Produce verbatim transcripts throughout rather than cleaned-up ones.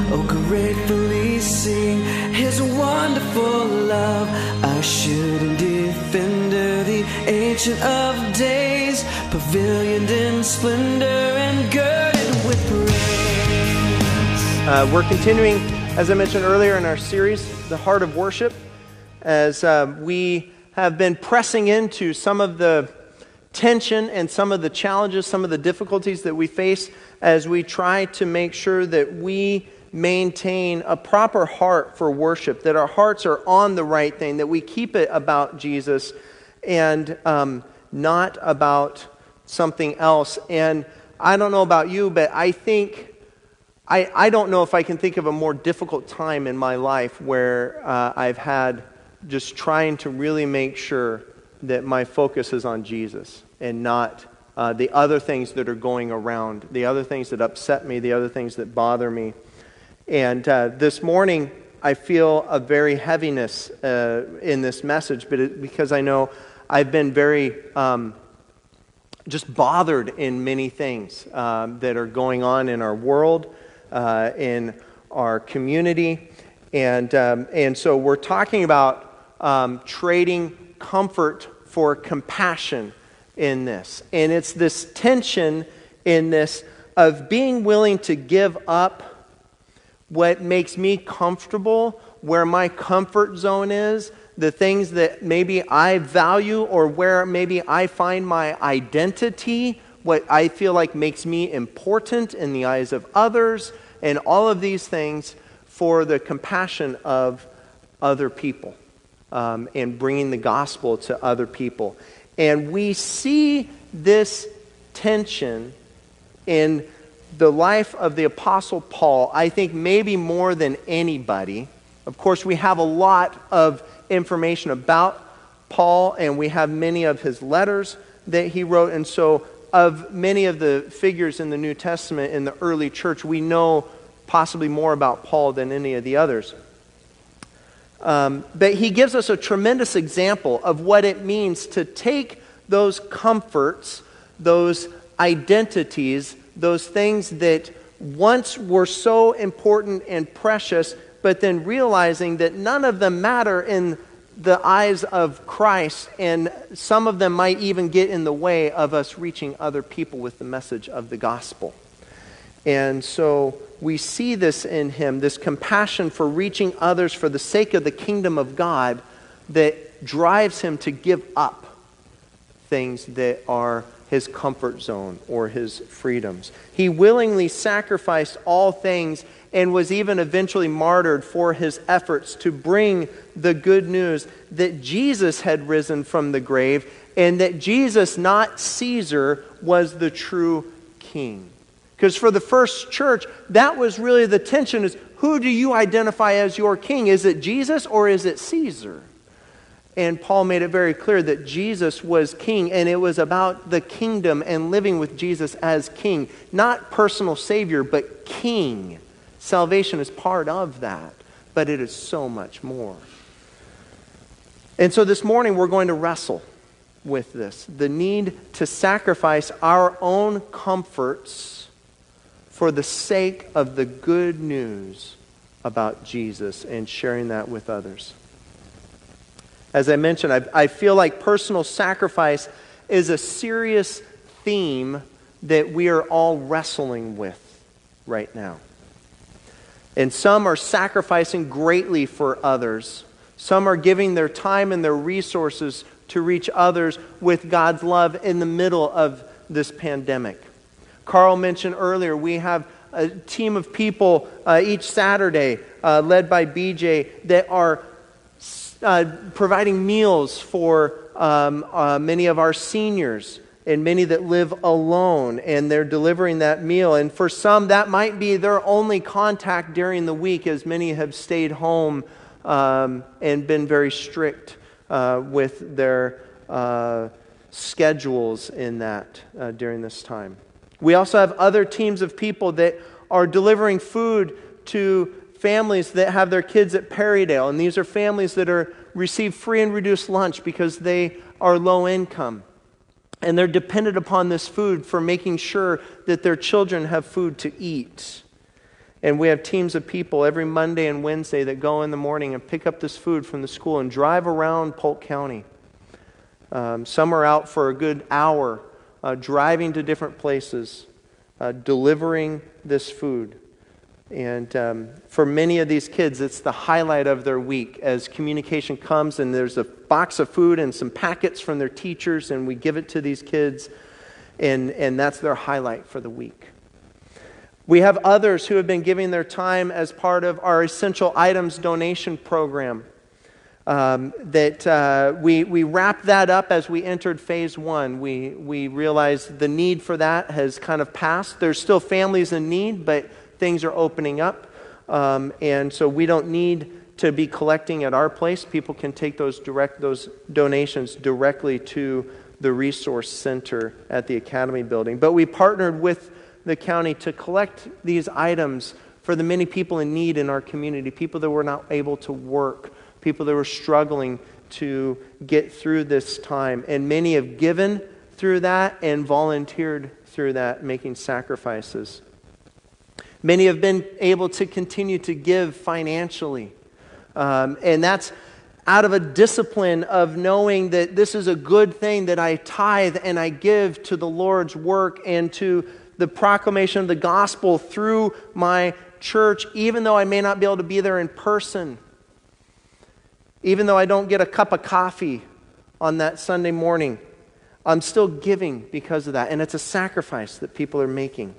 oh gratefully sing His wonderful love, assured and defender, the Ancient of Days, pavilioned in splendor and girded with praise. Uh, we're continuing, as I mentioned earlier in our series, The Heart of Worship, as uh, we have been pressing into some of the tension and some of the challenges, some of the difficulties that we face as we try to make sure that we maintain a proper heart for worship, that our hearts are on the right thing, that we keep it about Jesus and um, not about something else. And I don't know about you, but I think, I, I don't know if I can think of a more difficult time in my life where uh, I've had just trying to really make sure that my focus is on Jesus and not uh, the other things that are going around, the other things that upset me, the other things that bother me. And uh, this morning, I feel a very heaviness uh, in this message, but it, because I know I've been very um, just bothered in many things um, that are going on in our world, uh, in our community, and um, and so we're talking about um, trading comfort for compassion in this. And it's this tension in this of being willing to give up what makes me comfortable, where my comfort zone is, the things that maybe I value or where maybe I find my identity, what I feel like makes me important in the eyes of others, and all of these things for the compassion of other people. Um, and bringing the gospel to other people. And we see this tension in the life of the Apostle Paul, I think maybe more than anybody. Of course, we have a lot of information about Paul, and we have many of his letters that he wrote. And so of many of the figures in the New Testament in the early church, we know possibly more about Paul than any of the others. Um, but he gives us a tremendous example of what it means to take those comforts, those identities, those things that once were so important and precious, but then realizing that none of them matter in the eyes of Christ, and some of them might even get in the way of us reaching other people with the message of the gospel. And so we see this in him, this compassion for reaching others for the sake of the kingdom of God that drives him to give up things that are his comfort zone or his freedoms. He willingly sacrificed all things and was even eventually martyred for his efforts to bring the good news that Jesus had risen from the grave and that Jesus, not Caesar, was the true king. Because for the first church, that was really the tension, is who do you identify as your king? Is it Jesus or is it Caesar? And Paul made it very clear that Jesus was king, and it was about the kingdom and living with Jesus as king. Not personal savior, but king. Salvation is part of that, but it is so much more. And so this morning we're going to wrestle with this. The need to sacrifice our own comforts for the sake of the good news about Jesus and sharing that with others. As I mentioned, I, I feel like personal sacrifice is a serious theme that we are all wrestling with right now. And some are sacrificing greatly for others. Some are giving their time and their resources to reach others with God's love in the middle of this pandemic. Carl mentioned earlier, we have a team of people uh, each Saturday, uh, led by B J, that are uh, providing meals for um, uh, many of our seniors and many that live alone, and they're delivering that meal. And for some, that might be their only contact during the week, as many have stayed home um, and been very strict uh, with their uh, schedules in that uh, during this time. We also have other teams of people that are delivering food to families that have their kids at Perrydale. And these are families that are receive free and reduced lunch because they are low income. And they're dependent upon this food for making sure that their children have food to eat. And we have teams of people every Monday and Wednesday that go in the morning and pick up this food from the school and drive around Polk County. Um, some are out for a good hour, uh, driving to different places, uh, delivering this food. And um, for many of these kids, it's the highlight of their week as communication comes and there's a box of food and some packets from their teachers, and we give it to these kids, and, and that's their highlight for the week. We have others who have been giving their time as part of our Essential Items donation program. Um, that uh, we, we wrapped that up as we entered phase one. We, we realized the need for that has kind of passed. There's still families in need, but things are opening up. Um, and so we don't need to be collecting at our place. People can take those direct those donations directly to the resource center at the Academy building. But we partnered with the county to collect these items for the many people in need in our community, people that were not able to work, people that were struggling to get through this time. And many have given through that and volunteered through that, making sacrifices. Many have been able to continue to give financially. Um, and that's out of a discipline of knowing that this is a good thing, that I tithe and I give to the Lord's work and to the proclamation of the gospel through my church, even though I may not be able to be there in person. Even though I don't get a cup of coffee on that Sunday morning, I'm still giving because of that. And it's a sacrifice that people are making.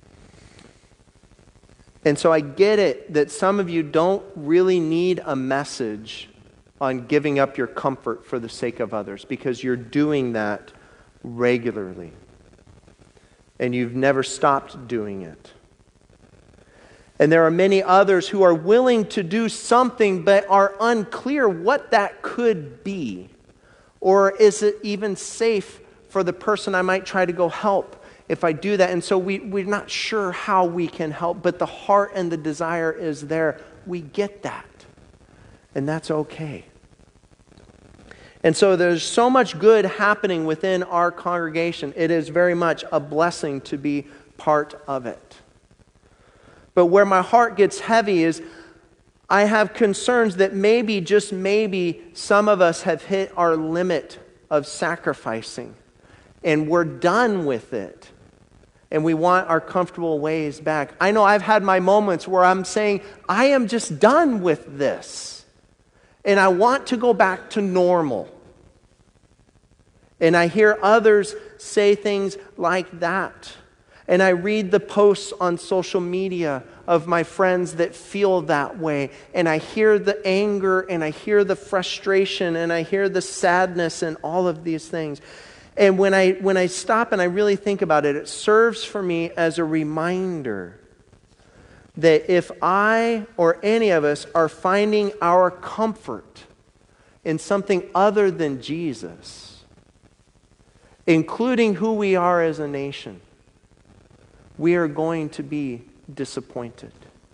And so I get it that some of you don't really need a message on giving up your comfort for the sake of others, because you're doing that regularly. And you've never stopped doing it. And there are many others who are willing to do something but are unclear what that could be. Or is it even safe for the person I might try to go help if I do that? And so we, we're not sure how we can help, but the heart and the desire is there. We get that. And that's okay. And so there's so much good happening within our congregation. It is very much a blessing to be part of it. But where my heart gets heavy is I have concerns that maybe, just maybe, some of us have hit our limit of sacrificing. And we're done with it. And we want our comfortable ways back. I know I've had my moments where I'm saying, I am just done with this. And I want to go back to normal. And I hear others say things like that. And I read the posts on social media of my friends that feel that way. And I hear the anger and I hear the frustration and I hear the sadness and all of these things. And when I when I stop and I really think about it, it serves for me as a reminder that if I or any of us are finding our comfort in something other than Jesus, including who we are as a nation, we are going to be disappointed.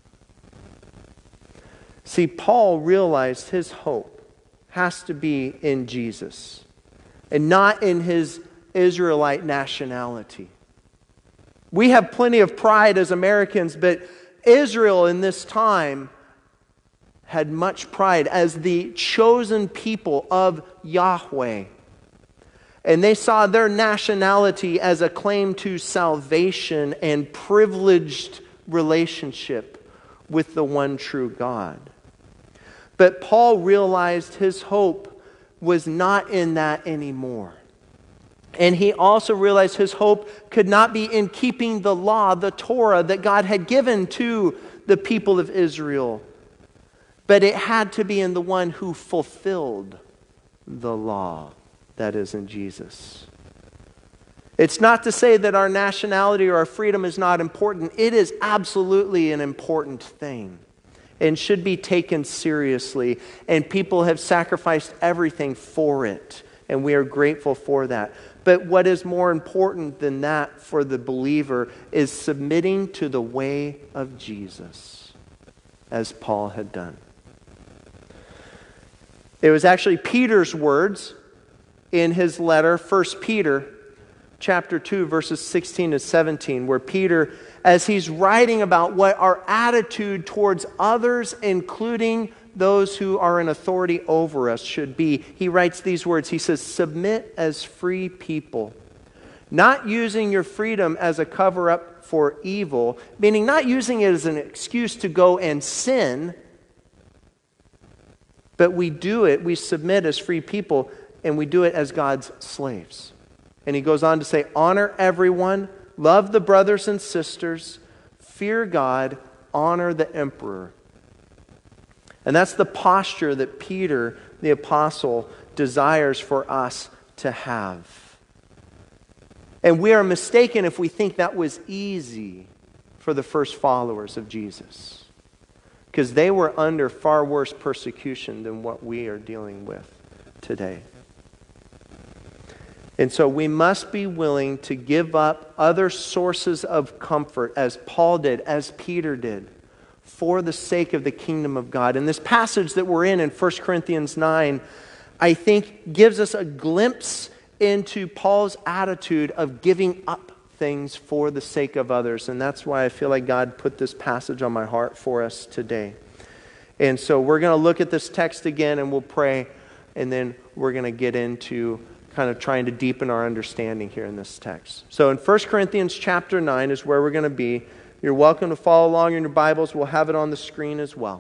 See, Paul realized his hope has to be in Jesus and not in his Israelite nationality. We have plenty of pride as Americans, but Israel in this time had much pride as the chosen people of Yahweh. And they saw their nationality as a claim to salvation and privileged relationship with the one true God. But Paul realized his hope was not in that anymore. And he also realized his hope could not be in keeping the law, the Torah that God had given to the people of Israel. But it had to be in the one who fulfilled the law, that is in Jesus. It's not to say that our nationality or our freedom is not important. It is absolutely an important thing and should be taken seriously. And people have sacrificed everything for it. And we are grateful for that. But what is more important than that for the believer is submitting to the way of Jesus, as Paul had done. It was actually Peter's words in his letter, First Peter, chapter two, verses sixteen to seventeen, where Peter, as he's writing about what our attitude towards others, including those who are in authority over us, should be, he writes these words. He says, "Submit as free people, not using your freedom as a cover-up for evil," meaning not using it as an excuse to go and sin, but we do it, we submit as free people, and we do it as God's slaves. And he goes on to say, "Honor everyone, love the brothers and sisters, fear God, honor the emperor." And that's the posture that Peter, the apostle, desires for us to have. And we are mistaken if we think that was easy for the first followers of Jesus, because they were under far worse persecution than what we are dealing with today. And so we must be willing to give up other sources of comfort, as Paul did, as Peter did, for the sake of the kingdom of God. And this passage that we're in in First Corinthians nine, I think, gives us a glimpse into Paul's attitude of giving up things for the sake of others. And that's why I feel like God put this passage on my heart for us today. And so we're going to look at this text again and we'll pray, and then we're going to get into kind of trying to deepen our understanding here in this text. So in First Corinthians chapter nine is where we're going to be. You're welcome to follow along in your Bibles. We'll have it on the screen as well.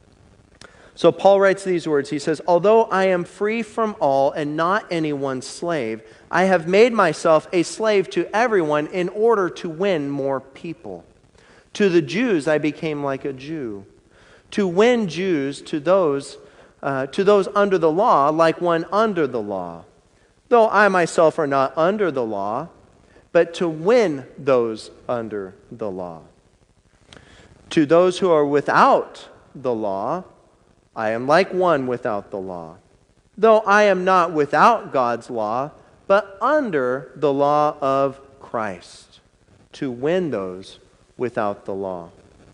So Paul writes these words. He says, "Although I am free from all and not anyone's slave, I have made myself a slave to everyone in order to win more people. To the Jews I became like a Jew, to win Jews to those, uh, to those under the law, like one under the law. Though I myself are not under the law, but to win those under the law. To those who are without the law, I am like one without the law. Though I am not without God's law, but under the law of Christ, to win those without the law.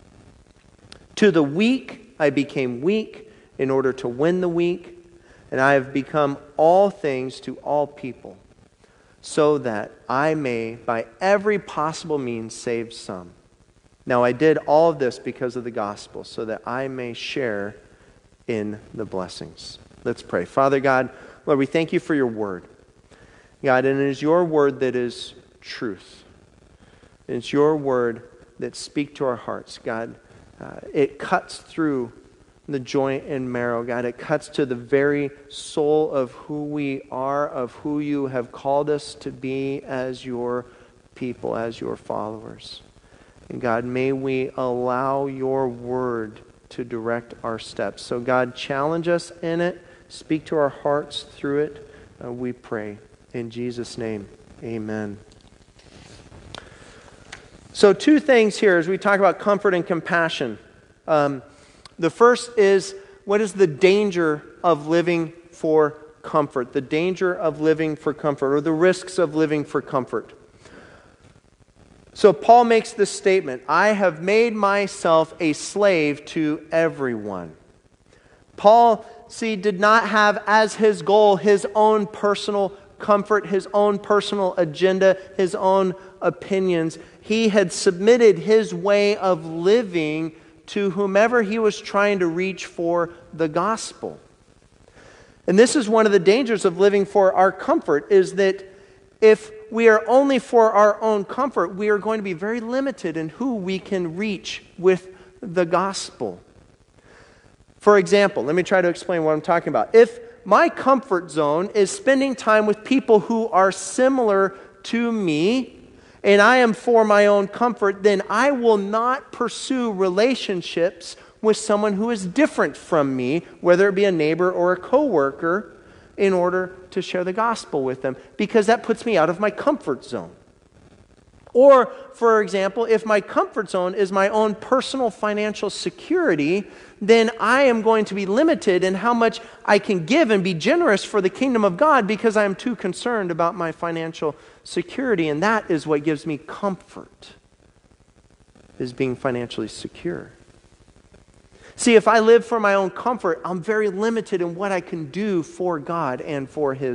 To the weak I became weak in order to win the weak, and I have become all things to all people, so that I may by every possible means save some. Now I did all of this because of the gospel, so that I may share in the blessings." Let's pray. Father God, Lord, we thank you for your word. God, and it is your word that is truth. And it's your word that speaks to our hearts. God, uh, it cuts through the joint and marrow. God, it cuts to the very soul of who we are, of who you have called us to be as your people, as your followers. And God, may we allow your word to direct our steps. So God, challenge us in it. Speak to our hearts through it. Uh, we pray. In Jesus' name, amen. So two things here as we talk about comfort and compassion. Um, the first is, what is the danger of living for comfort? The danger of living for comfort, or the risks of living for comfort. So Paul makes this statement, "I have made myself a slave to everyone." Paul, see, did not have as his goal his own personal comfort, his own personal agenda, his own opinions. He had submitted his way of living to whomever he was trying to reach for the gospel. And this is one of the dangers of living for our comfort, is that if we are only for our own comfort, we are going to be very limited in who we can reach with the gospel. For example, let me try to explain what I'm talking about. If my comfort zone is spending time with people who are similar to me, and I am for my own comfort, then I will not pursue relationships with someone who is different from me, whether it be a neighbor or a coworker, in order to share the gospel with them, because that puts me out of my comfort zone. Or, for example, if my comfort zone is my own personal financial security, then I am going to be limited in how much I can give and be generous for the kingdom of God, because I am too concerned about my financial security. And that is what gives me comfort, is being financially secure. See, if I live for my own comfort, I'm very limited in what I can do for God and for His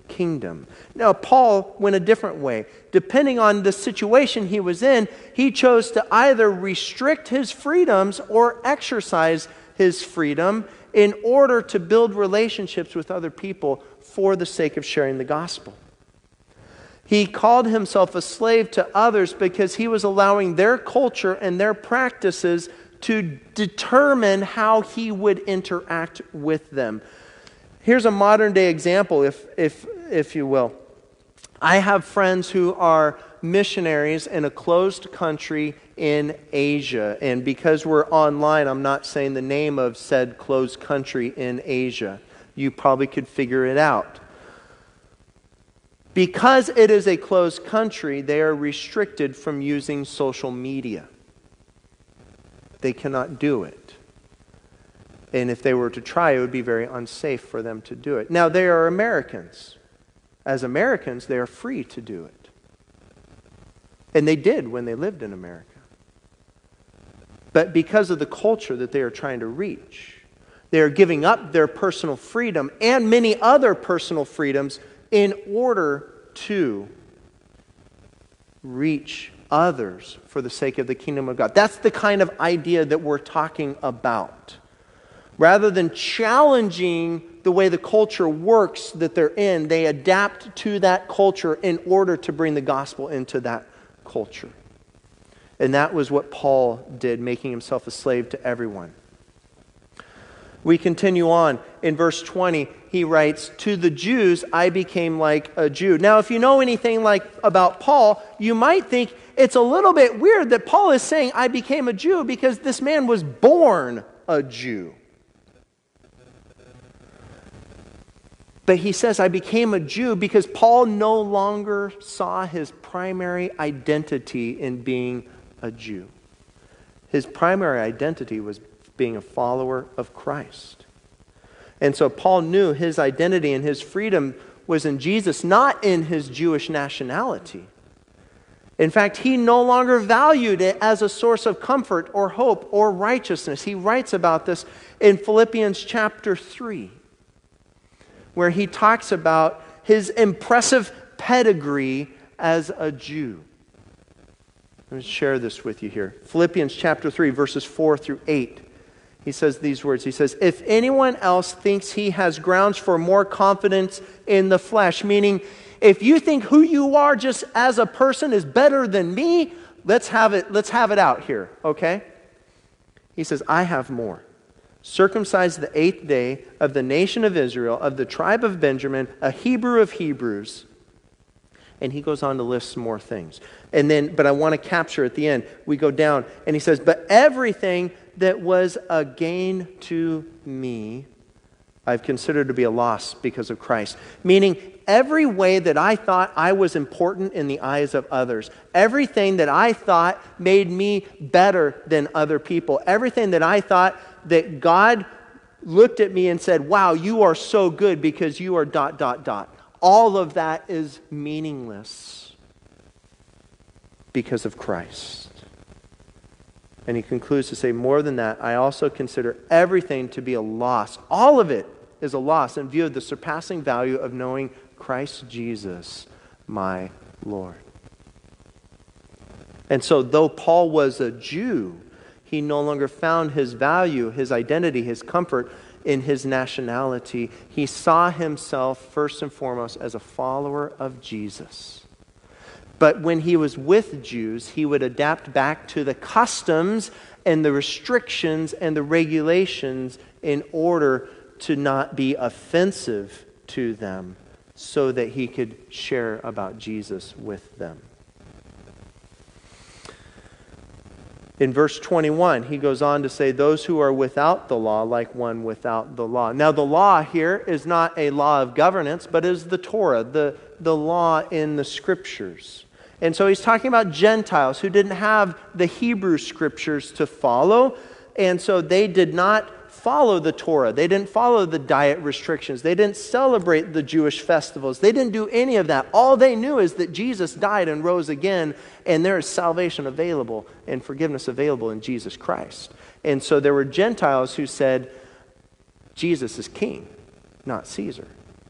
kingdom. Now, Paul went a different way. Depending on the situation he was in, he chose to either restrict his freedoms or exercise his freedom in order to build relationships with other people for the sake of sharing the gospel. He called himself a slave to others because he was allowing their culture and their practices to determine how he would interact with them. Here's a modern day example, if, if, if you will. I have friends who are missionaries in a closed country in Asia. And because we're online, I'm not saying the name of said closed country in Asia. You probably could figure it out. Because it is a closed country, they are restricted from using social media. They cannot do it. And if they were to try, it would be very unsafe for them to do it. Now, they are Americans. As Americans, they are free to do it. And they did when they lived in America. But because of the culture that they are trying to reach, they are giving up their personal freedom and many other personal freedoms in order to reach others for the sake of the kingdom of God. That's the kind of idea that we're talking about. Rather than challenging the way the culture works that they're in, they adapt to that culture in order to bring the gospel into that culture. And that was what Paul did, making himself a slave to everyone. We continue on. In verse twenty, he writes, "To the Jews I became like a Jew." Now, if you know anything like about Paul, you might think it's a little bit weird that Paul is saying, "I became a Jew," because this man was born a Jew. But he says, "I became a Jew," because Paul no longer saw his primary identity in being a Jew. His primary identity was being a follower of Christ. And so Paul knew his identity and his freedom was in Jesus, not in his Jewish nationality. In fact, he no longer valued it as a source of comfort or hope or righteousness. He writes about this in Philippians chapter three, where he talks about his impressive pedigree as a Jew. Let me share this with you here. Philippians chapter three, verses four through eight. He says these words. He says, "If anyone else thinks he has grounds for more confidence in the flesh," meaning if you think who you are just as a person is better than me, let's have it, let's have it out here, okay? He says, "I have more. Circumcised the eighth day, of the nation of Israel, of the tribe of Benjamin, a Hebrew of Hebrews." And he goes on to list some more things. And then, but I want to capture at the end, we go down, and he says, "But everything that was a gain to me, I've considered to be a loss because of Christ." Meaning, every way that I thought I was important in the eyes of others, everything that I thought made me better than other people, everything that I thought that God looked at me and said, "Wow, you are so good because you are dot, dot, dot." All of that is meaningless because of Christ. And he concludes to say, "More than that, I also consider everything to be a loss." All of it is a loss in view of the surpassing value of knowing Christ Jesus, my Lord. And so though Paul was a Jew, he no longer found his value, his identity, his comfort in his nationality. He saw himself first and foremost as a follower of Jesus. But when he was with Jews, he would adapt back to the customs and the restrictions and the regulations in order to not be offensive to them, so that he could share about Jesus with them. In verse twenty-one, he goes on to say, "Those who are without the law, like one without the law." Now, the law here is not a law of governance, but is the Torah, the, the law in the Scriptures. And so he's talking about Gentiles who didn't have the Hebrew Scriptures to follow, and so they did not follow the Torah. They didn't follow the diet restrictions. They didn't celebrate the Jewish festivals. They didn't do any of that. All they knew is that Jesus died and rose again, and there is salvation available and forgiveness available in Jesus Christ. And so there were Gentiles who said, Jesus is king, not Caesar.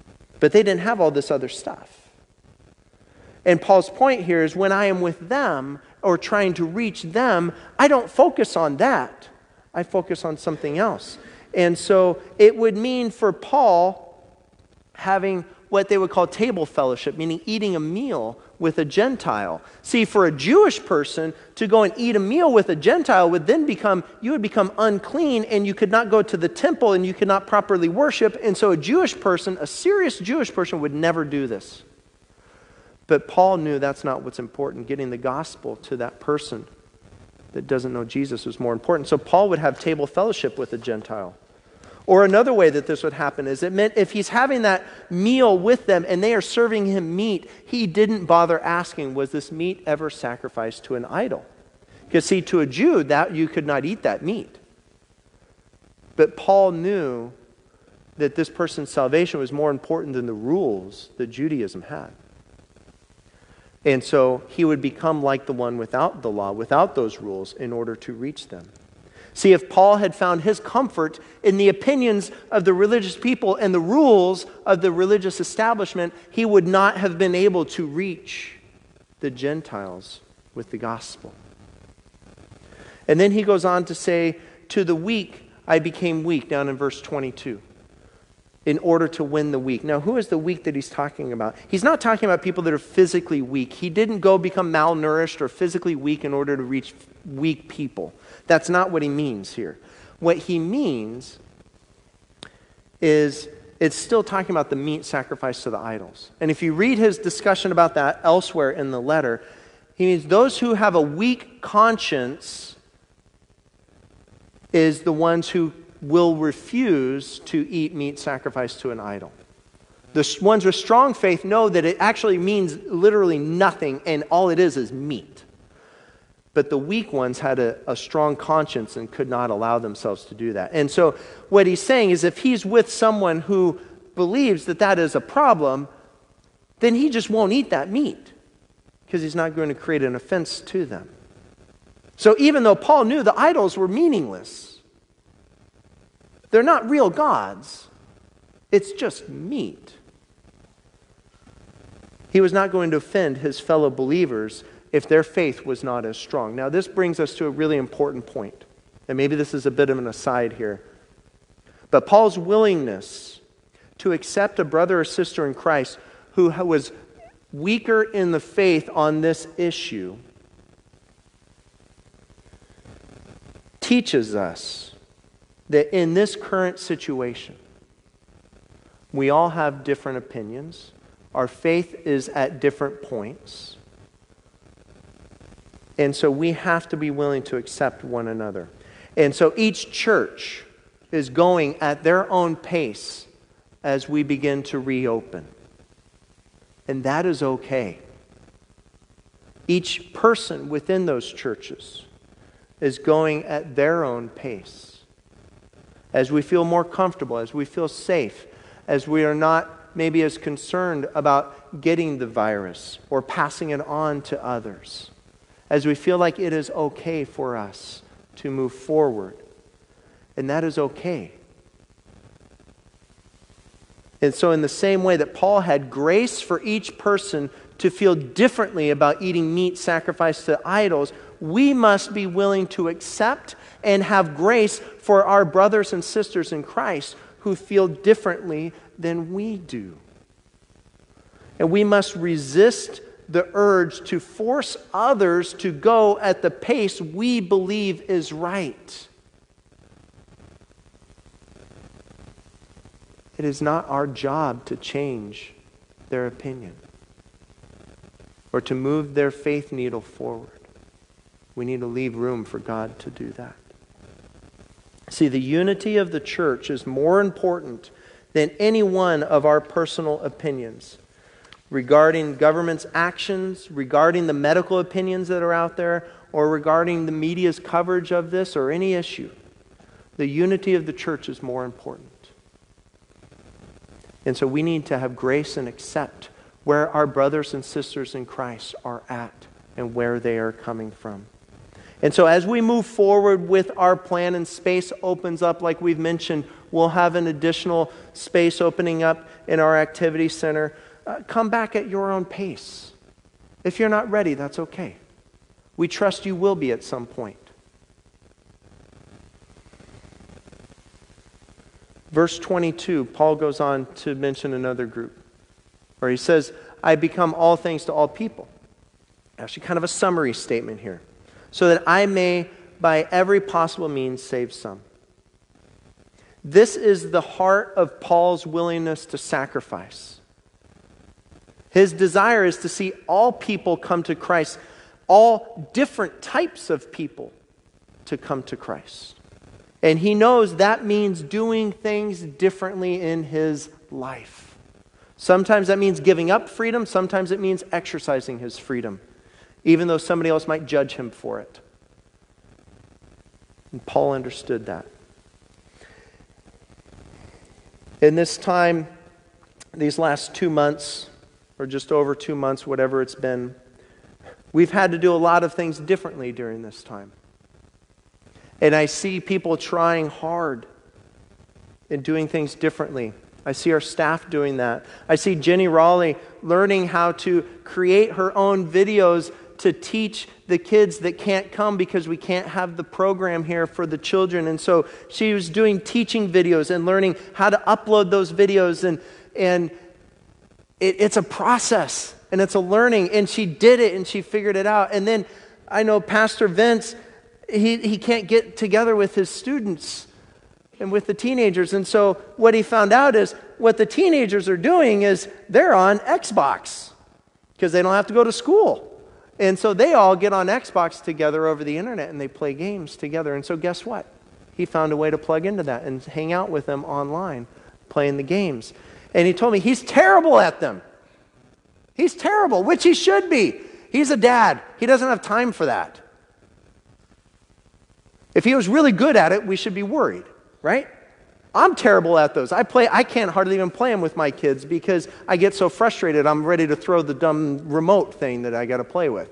But they didn't have all this other stuff. And Paul's point here is when I am with them or trying to reach them, I don't focus on that. I focus on something else. And so it would mean for Paul having what they would call table fellowship, meaning eating a meal with a Gentile. See, for a Jewish person to go and eat a meal with a Gentile would then become, you would become unclean, and you could not go to the temple and you could not properly worship. And so a Jewish person, a serious Jewish person, would never do this. But Paul knew that's not what's important. Getting the gospel to that person that doesn't know Jesus was more important. So Paul would have table fellowship with a Gentile. Or another way that this would happen is it meant if he's having that meal with them and they are serving him meat, he didn't bother asking, was this meat ever sacrificed to an idol? Because see, to a Jew, that you could not eat that meat. But Paul knew that this person's salvation was more important than the rules that Judaism had. And so he would become like the one without the law, without those rules, in order to reach them. See, if Paul had found his comfort in the opinions of the religious people and the rules of the religious establishment, he would not have been able to reach the Gentiles with the gospel. And then he goes on to say, to the weak I became weak, down in verse twenty-two. In order to win the weak. Now, who is the weak that he's talking about? He's not talking about people that are physically weak. He didn't go become malnourished or physically weak in order to reach weak people. That's not what he means here. What he means is it's still talking about the meat sacrificed to the idols. And if you read his discussion about that elsewhere in the letter, he means those who have a weak conscience is the ones who will refuse to eat meat sacrificed to an idol. The ones with strong faith know that it actually means literally nothing, and all it is is meat. But the weak ones had a, a strong conscience and could not allow themselves to do that. And so what he's saying is if he's with someone who believes that that is a problem, then he just won't eat that meat because he's not going to create an offense to them. So even though Paul knew the idols were meaningless, they're not real gods. It's just meat. He was not going to offend his fellow believers if their faith was not as strong. Now, this brings us to a really important point. And maybe this is a bit of an aside here. But Paul's willingness to accept a brother or sister in Christ who was weaker in the faith on this issue teaches us that in this current situation, we all have different opinions. Our faith is at different points. And so we have to be willing to accept one another. And so each church is going at their own pace as we begin to reopen. And that is okay. Each person within those churches is going at their own pace. As we feel more comfortable, as we feel safe, as we are not maybe as concerned about getting the virus or passing it on to others, as we feel like it is okay for us to move forward. And that is okay. And so in the same way that Paul had grace for each person to feel differently about eating meat sacrificed to idols, we must be willing to accept and have grace for our brothers and sisters in Christ who feel differently than we do. And we must resist the urge to force others to go at the pace we believe is right. It is not our job to change their opinion or to move their faith needle forward. We need to leave room for God to do that. See, the unity of the church is more important than any one of our personal opinions regarding government's actions, regarding the medical opinions that are out there, or regarding the media's coverage of this or any issue. The unity of the church is more important. And so we need to have grace and accept where our brothers and sisters in Christ are at and where they are coming from. And so as we move forward with our plan and space opens up, like we've mentioned, we'll have an additional space opening up in our activity center. Uh, come back at your own pace. If you're not ready, that's okay. We trust you will be at some point. Verse twenty-two, Paul goes on to mention another group, where he says, I become all things to all people. Actually, kind of a summary statement here. So that I may, by every possible means, save some. This is the heart of Paul's willingness to sacrifice. His desire is to see all people come to Christ, all different types of people to come to Christ. And he knows that means doing things differently in his life. Sometimes that means giving up freedom. Sometimes it means exercising his freedom, even though somebody else might judge him for it. And Paul understood that. In this time, these last two months, or just over two months, whatever it's been, we've had to do a lot of things differently during this time. And I see people trying hard and doing things differently. I see our staff doing that. I see Jenny Raleigh learning how to create her own videos to teach the kids that can't come because we can't have the program here for the children. And so she was doing teaching videos and learning how to upload those videos. And, and it, it's a process and it's a learning. And she did it and she figured it out. And then I know Pastor Vince, he, he can't get together with his students and with the teenagers. And so what he found out is what the teenagers are doing is they're on Xbox because they don't have to go to school. And so they all get on Xbox together over the internet and they play games together. And so guess what? He found a way to plug into that and hang out with them online playing the games. And he told me he's terrible at them. He's terrible, which he should be. He's a dad. He doesn't have time for that. If he was really good at it, we should be worried, right? I'm terrible at those. I play. I can't hardly even play them with my kids because I get so frustrated. I'm ready to throw the dumb remote thing that I got to play with.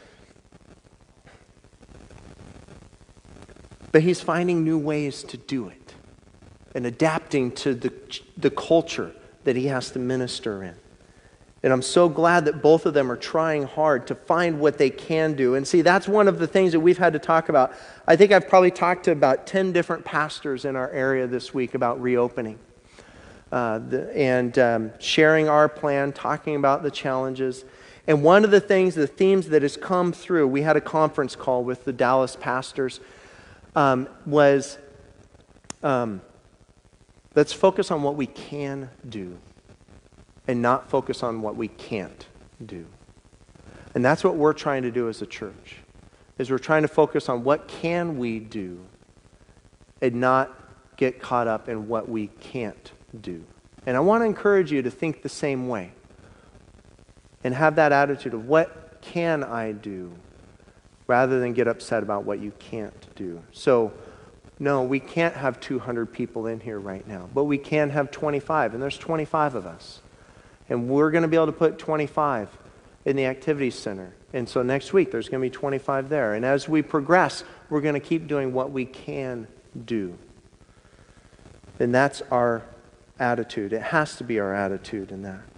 But he's finding new ways to do it and adapting to the, the culture that he has to minister in. And I'm so glad that both of them are trying hard to find what they can do. And see, that's one of the things that we've had to talk about. I think I've probably talked to about ten different pastors in our area this week about reopening. Uh, the, and um, sharing our plan, talking about the challenges. And one of the things, the themes that has come through, we had a conference call with the Dallas pastors, um, was um, let's focus on what we can do and not focus on what we can't do. And that's what we're trying to do as a church, is we're trying to focus on what can we do and not get caught up in what we can't do. And I want to encourage you to think the same way and have that attitude of what can I do rather than get upset about what you can't do. So, no, we can't have two hundred people in here right now, but we can have twenty-five, and there's twenty-five of us. And we're going to be able to put twenty-five in the activities center. And so next week, there's going to be twenty-five there. And as we progress, we're going to keep doing what we can do. And that's our attitude. It has to be our attitude in that.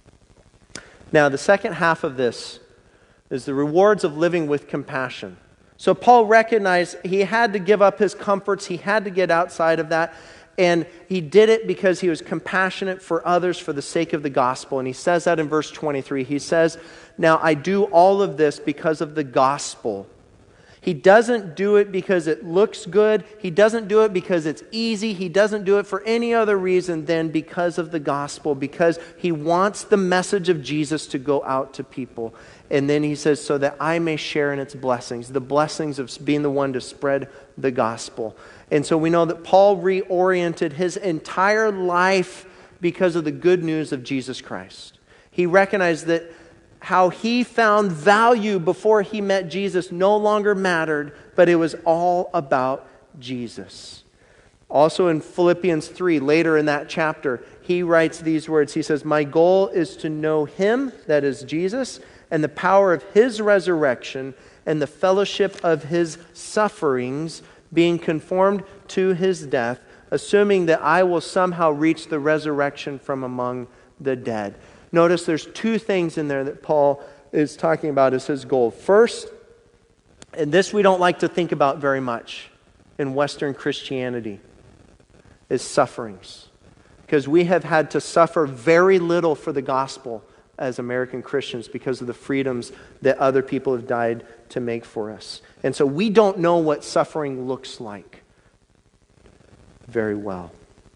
Now, the second half of this is the rewards of living with compassion. So Paul recognized he had to give up his comforts. He had to get outside of that. And he did it because he was compassionate for others for the sake of the gospel. And he says that in verse twenty-three. He says, now I do all of this because of the gospel. He doesn't do it because it looks good. He doesn't do it because it's easy. He doesn't do it for any other reason than because of the gospel, because he wants the message of Jesus to go out to people. And then he says, so that I may share in its blessings, the blessings of being the one to spread the gospel. And so we know that Paul reoriented his entire life because of the good news of Jesus Christ. He recognized that how he found value before he met Jesus no longer mattered, but it was all about Jesus. Also in Philippians three, later in that chapter, he writes these words. He says, my goal is to know him, that is Jesus, and the power of his resurrection, and the fellowship of his sufferings, being conformed to his death, assuming that I will somehow reach the resurrection from among the dead. Notice there's two things in there that Paul is talking about as his goal. First, and this we don't like to think about very much in Western Christianity, is sufferings. Because we have had to suffer very little for the gospel as American Christians because of the freedoms that other people have died to make for us. And so we don't know what suffering looks like very well.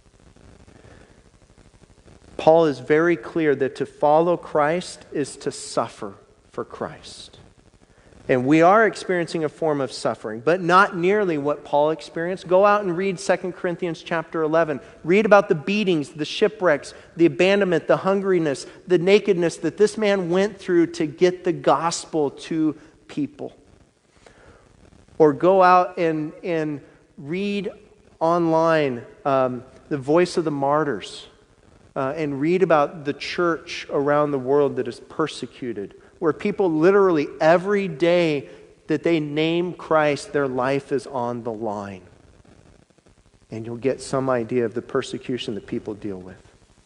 Paul is very clear that to follow Christ is to suffer for Christ. And we are experiencing a form of suffering, but not nearly what Paul experienced. Go out and read Second Corinthians chapter eleven. Read about the beatings, the shipwrecks, the abandonment, the hungriness, the nakedness that this man went through to get the gospel to people. Or go out and, and read online um, the Voice of the Martyrs. Uh, and read about the church around the world that is persecuted, where people literally every day that they name Christ, their life is on the line. And you'll get some idea of the persecution that people deal with.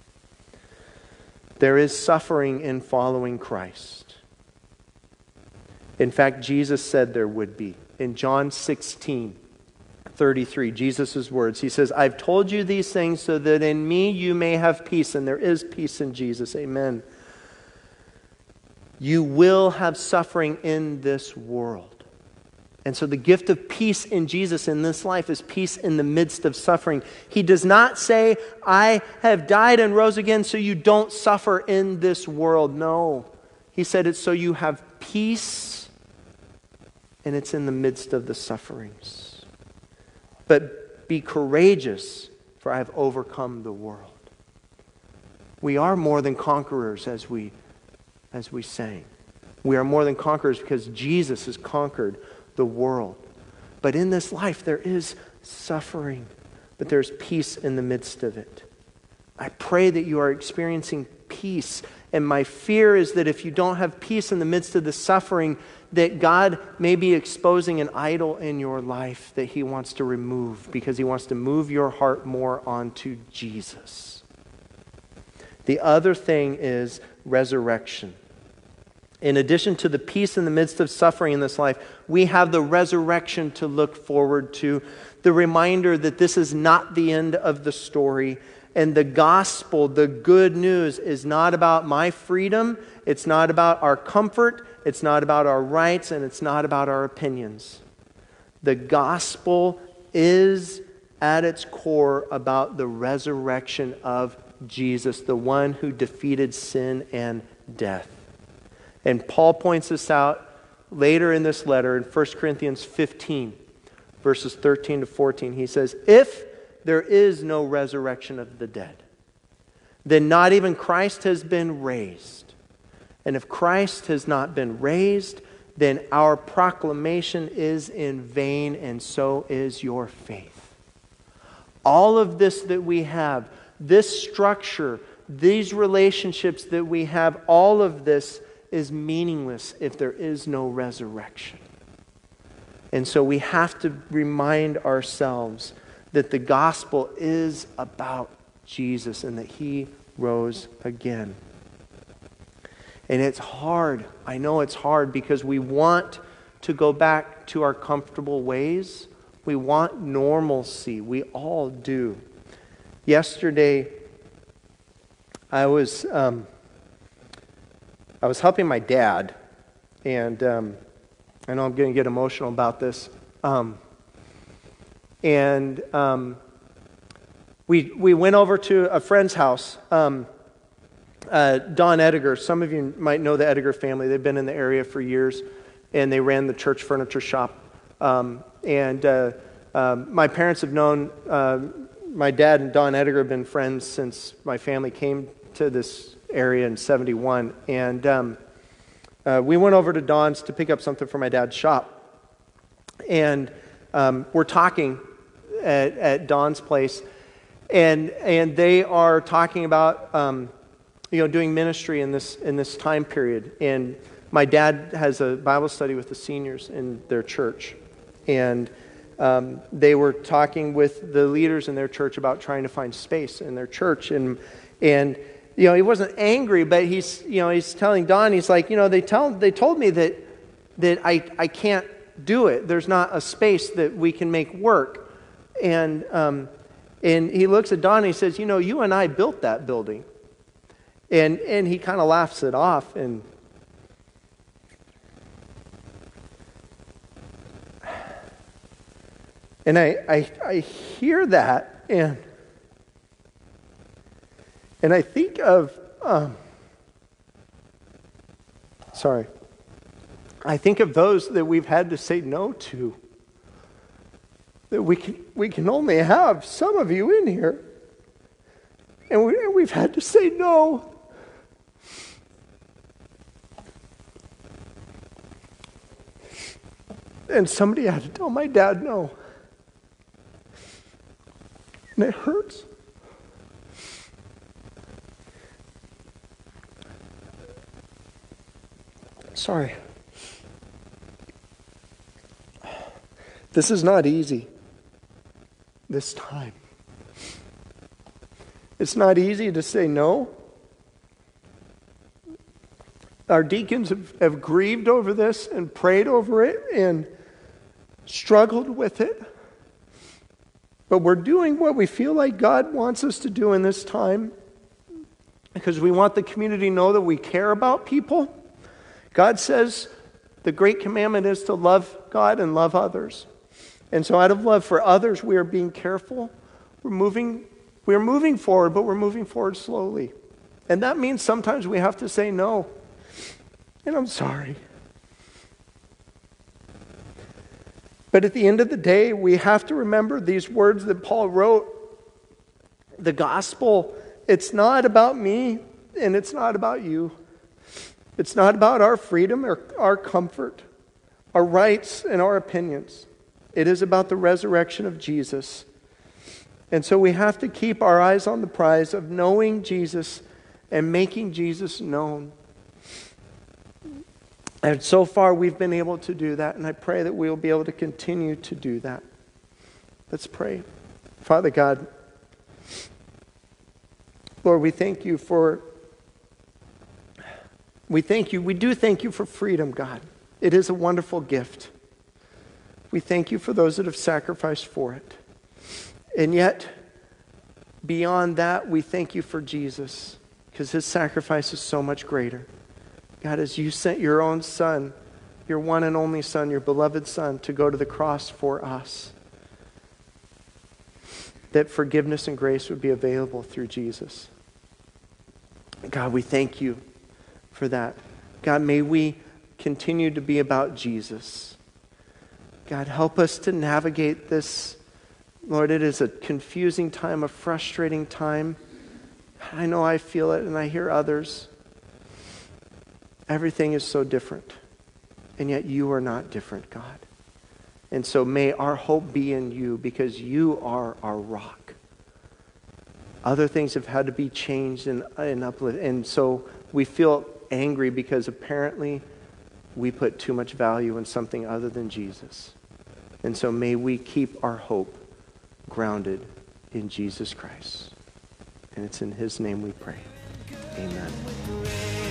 There is suffering in following Christ. In fact, Jesus said there would be. In John sixteen thirty-three, Jesus' words. He says, I've told you these things so that in me you may have peace. And there is peace in Jesus. Amen. You will have suffering in this world. And so the gift of peace in Jesus in this life is peace in the midst of suffering. He does not say, I have died and rose again so you don't suffer in this world. No. He said it's so you have peace, and it's in the midst of the sufferings. But be courageous, for I have overcome the world. We are more than conquerors, as we, as we sang. We are more than conquerors because Jesus has conquered the world. But in this life, there is suffering, but there's peace in the midst of it. I pray that you are experiencing peace. And my fear is that if you don't have peace in the midst of the suffering, that God may be exposing an idol in your life that He wants to remove because He wants to move your heart more onto Jesus. The other thing is resurrection. In addition to the peace in the midst of suffering in this life, we have the resurrection to look forward to. The reminder that this is not the end of the story. And the gospel, the good news, is not about my freedom. It's not about our comfort. It's not about our rights. And it's not about our opinions. The gospel is at its core about the resurrection of Jesus, the one who defeated sin and death. And Paul points this out later in this letter in First Corinthians fifteen, verses thirteen to fourteen. He says, if there is no resurrection of the dead, then not even Christ has been raised. And if Christ has not been raised, then our proclamation is in vain, and so is your faith. All of this that we have, this structure, these relationships that we have, all of this is meaningless if there is no resurrection. And so we have to remind ourselves that the gospel is about Jesus and that He rose again. And it's hard. I know it's hard because we want to go back to our comfortable ways. We want normalcy. We all do. Yesterday, I was um, I was helping my dad, and um, I know I'm going to get emotional about this. Um, and um, we we went over to a friend's house. Um, uh, Don Ediger. Some of you might know the Ediger family. They've been in the area for years, and they ran the church furniture shop. Um, and uh, uh, my parents have known. Uh, my dad and Don Ediger have been friends since my family came to this area in seventy-one, and um, uh, we went over to Don's to pick up something for my dad's shop, and um, we're talking at, at Don's place, and and they are talking about um, you know doing ministry in this in this time period, and my dad has a Bible study with the seniors in their church, and um, they were talking with the leaders in their church about trying to find space in their church, and and you know, he wasn't angry, but he's you know he's telling Don, he's like, you know, they tell they told me that that I I can't do it. There's not a space that we can make work, and um, and he looks at Don and he says, you know, you and I built that building, and and he kind of laughs it off and. And I, I, I hear that, and and I think of, um, sorry, I think of those that we've had to say no to. That we can we can only have some of you in here, and we and we've had to say no. And somebody had to tell my dad no. And it hurts. Sorry. This is not easy. This time. It's not easy to say no. Our deacons have, have grieved over this and prayed over it and struggled with it. But we're doing what we feel like God wants us to do in this time because we want the community to know that we care about people. God says the great commandment is to love God and love others. And so out of love for others, we are being careful. We're moving, we're moving forward, but we're moving forward slowly. And that means sometimes we have to say no. And I'm sorry. But at the end of the day, we have to remember these words that Paul wrote. The gospel, it's not about me and it's not about you. It's not about our freedom or our comfort, our rights and our opinions. It is about the resurrection of Jesus. And so we have to keep our eyes on the prize of knowing Jesus and making Jesus known. And so far we've been able to do that, and I pray that we'll be able to continue to do that. Let's pray. Father God, Lord, we thank you for, we thank you, we do thank you for freedom, God. It is a wonderful gift. We thank you for those that have sacrificed for it. And yet, beyond that, we thank you for Jesus, because his sacrifice is so much greater. God, as you sent your own Son, your one and only Son, your beloved Son, to go to the cross for us, that forgiveness and grace would be available through Jesus. God, we thank you for that. God, may we continue to be about Jesus. God, help us to navigate this. Lord, it is a confusing time, a frustrating time. I know I feel it and I hear others. Everything is so different, and yet you are not different, God. And so may our hope be in you, because you are our rock. Other things have had to be changed and, and uplifted, and so we feel angry because apparently we put too much value in something other than Jesus. And so may we keep our hope grounded in Jesus Christ. And it's in his name we pray. Amen.